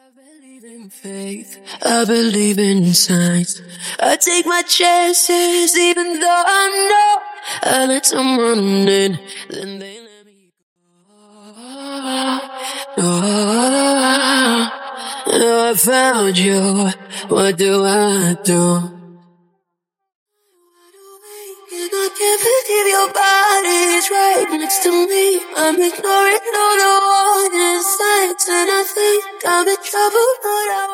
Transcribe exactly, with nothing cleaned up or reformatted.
believe in faith, I believe in signs. I take my chances even though I know I let someone in, then they let me go. Oh, now I found you, what do I do? And I can't believe your body's right next to me. I'm ignoring all the warning signs, and I think I'm in trouble, but I